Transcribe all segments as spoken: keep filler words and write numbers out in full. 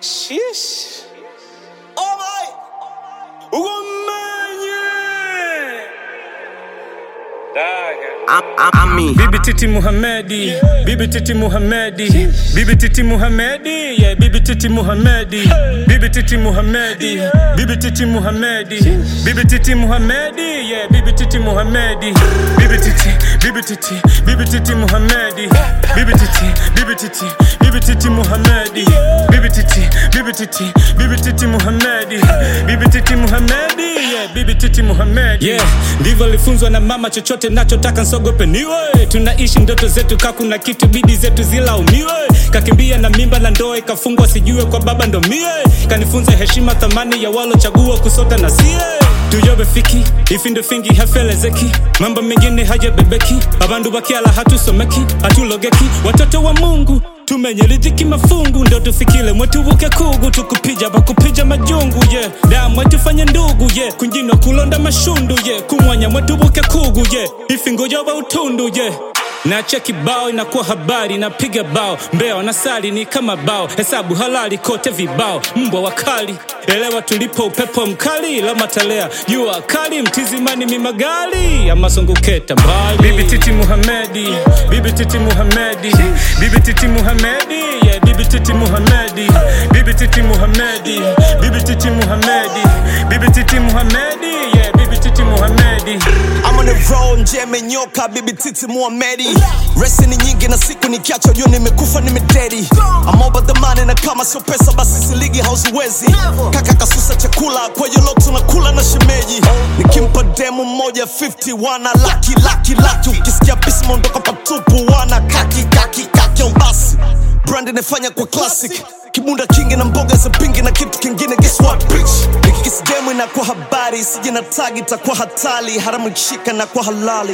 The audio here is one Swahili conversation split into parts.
Sheesh. Oh my. Ugomenye. I'm, I'm, I'm me. Bibi Titi Muhammadi, yeah. Bibi Titi Muhammadi, yeah. Bibi Titi Muhammadi, yeah. Bibi Titi Muhammadi, hey. Bibi Titi Muhammadi, yeah. Bibi Titi Muhammadi, yeah. Bibi Titi Muhammadi, yeah. Bibi Titi Muhammadi, Bibi Titi, Bibi Titi, Bibi Titi Muhammadi, Bibi Titi, Bibi Titi, Bibi Titi Muhammadi, Bibi Titi, Bibi Titi, Bibi Titi Muhammadi, Bibi Titi Muhammadi, yeah. Bibi Titi Muhammadi, yeah. Ndivyo alifunzwa na mama, chochote nachotaka nsogope niwe. Tunaishi ndoto zetu kakuna kitu bidi zetu zilaumiwe. Kakimbia na mimba na ndoa ikafungwa sijue kwa baba ndo mie. Kanifunza heshima thamani ya walo chagua kusota na sie. Tujobe fiki, ifindo fingi hafelezeki. Mambo mengine haja bebeki. Abandu bakiala hatu someki, hatu logeki. Watoto wa Mungu tumenye riziki mafungu. Ndo tufikile mwetu wuke kugu. Tukupija bakupija majungu, yeah. Damu mwetu fanya ndugu, yeah. Kunjino kulonda mashundu, yeah. Kumwanya mwetu wuke kugu, yeah. Ifingo joba utundu, yeah. Na cheki bao inakuwa habari na piga bao. Mbeo na sali ni kama bao. Hesabu halali kote vibao. Mbwa wakali elewa tulipo upepo mkali. La matalea jua kali mtizimani mimagali. Ama songu keta mbali. Bibi Titi Muhammadi, Bibi Titi Muhammadi, Bibi Titi Muhammadi, yeah. Bibi Titi Muhammadi, Bibi Titi Muhammadi, Bibi Titi Muhammadi, Bibi Titi Muhammadi, yeah. Bibi Titi Muhammadi. I'm on the road nje menyoka Bibi Titi Muhammadi. Resi ni nyingi na siku nikiacho juu nimekufa nimededi. I'm over the money na kama sio pesa basi siligi hausiwezi. Kaka kasusa chakula kwa yolo tunakula na shemeji. Nikimpa demo moja fifty wana laki laki laki. Ukisikia bisi mondoka patupu wana kaki kaki kaki basi. Brandi nefanya kwa classic. Kibunda kingi na mboga za pingi na kitu kingine guess what bitch. Nikikisi demo ina kwa habari. Sije na tagi itakuwa hatali. Haramu kishika na kwa halali.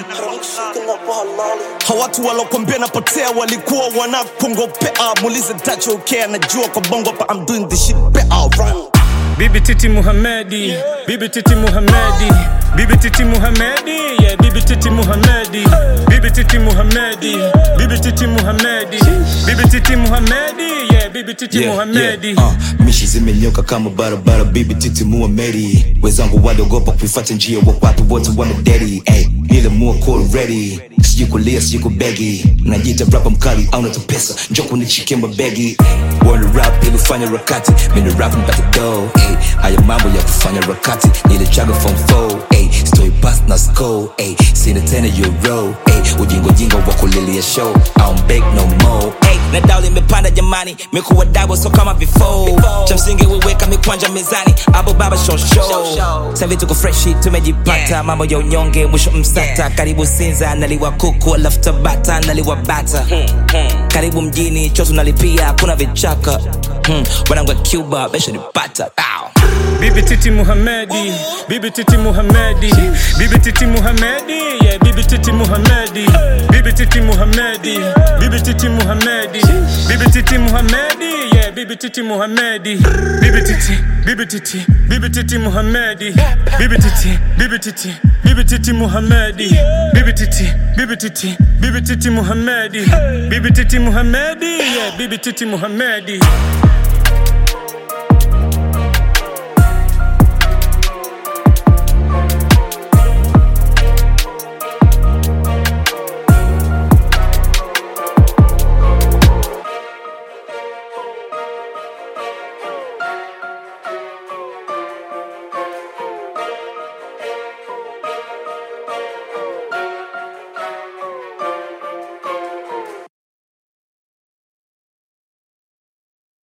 Hawatu walokuambia napotea walikuwa wanakungopea. Muulize dacho ukea najua kwa bongo pa I'm doing this shit better run. Bibi Titi Muhammadi, Bibi Titi Muhammadi, Bibi Titi Muhammadi, yeah. Bibi Titi Muhammadi, Bibi Titi Muhammadi, Bibi Titi Muhammadi, Bibi Titi Muhammadi, yeah. Bibi Titi yeah, Muhammadi, yeah. uh, Mishi zimenyoka kama barabara. Bibi Titi Muhammadi, wezangu wadogopa kuifuata njia wakwatu wote wamededi. Ay, ile mua call ready. Siju kulia siju kubegi. Najita rapa mkali au nato pesa njoko nichikia mbegi. Word rap ili fanya rakati. Mini rap mpata do. Ay, haya mambo ya kufanya rakati. Nile chaga from foe. Ay, story past na score. Ay, sina tena euro. Ay, ujingo jingo wakulilia show. I don't beg no more. Ay, na dauli mepanda jamani. Mekuwa dabo so kama before. Chamsingi weweka mikwanja mezani. Abo baba show show. Savi tuko freshi tumejipata. Mambo ya unyonge mwisho msata. Karibu Sinza naliwa kuku alafu Tabata naliwa bata. Karibu mjini choto nalipia kuna vichaka. Wanangu wa Cuba besha nipata. Bibi Titi Muhammadi, Bibi Titi Muhammadi, Bibi Titi Muhammadi, yeah. Bibi Titi Muhammadi, Bibi Titi Muhammadi, Bibi Titi Muhammadi, Bibi Titi Muhammadi, yeah. Bibi Titi Muhammadi, Bibi Titi, Bibi Titi, Bibi Titi Muhammadi, Bibi Titi, Bibi Titi, Bibi Titi Muhammadi, Bibi Titi, Bibi Titi, Bibi Titi Muhammadi, Bibi Titi Muhammadi, yeah. Bibi Titi Muhammadi.